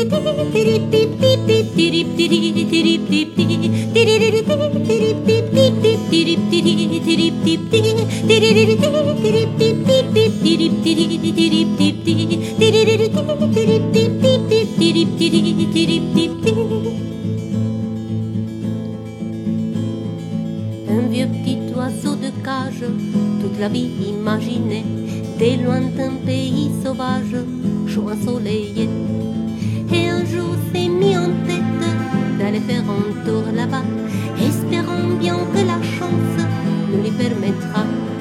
Un vieux petit oiseau de cage, toute la vie imaginée, des lointains pays sauvages, chaud ensoleillé. Et un jour s'est mis en tête d'aller faire un tour là-bas, espérant bien que la chance nous lui permettra.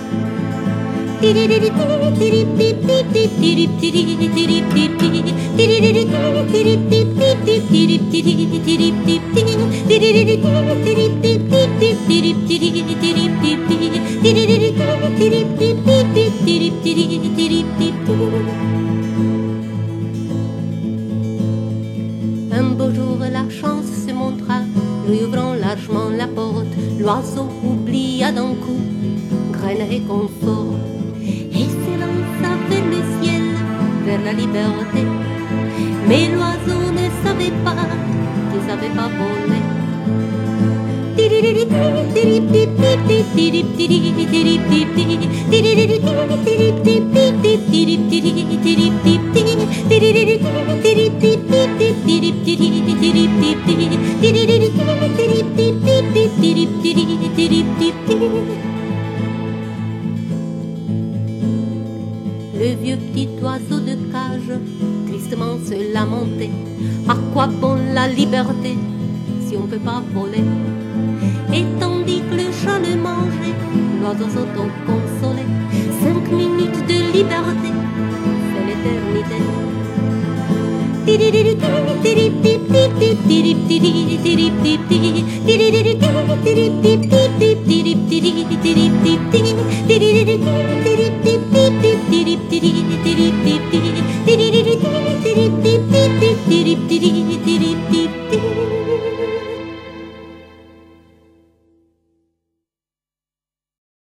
Un beau jour la chance se montra, lui ouvrant largement la porte. L'oiseau oublia d'un coup graine et confort, et s'élança vers le ciel, vers la liberté. Mais l'oiseau ne savait pas qu'il ne savait pas voler. Le vieux petit oiseau de cage tristement se lamentait. À quoi bon la liberté si on ne peut pas voler? Et tandis que le chat le mangeait, l'oiseau s'auto-consolait. 5 minutes de liberté, c'est l'éternité.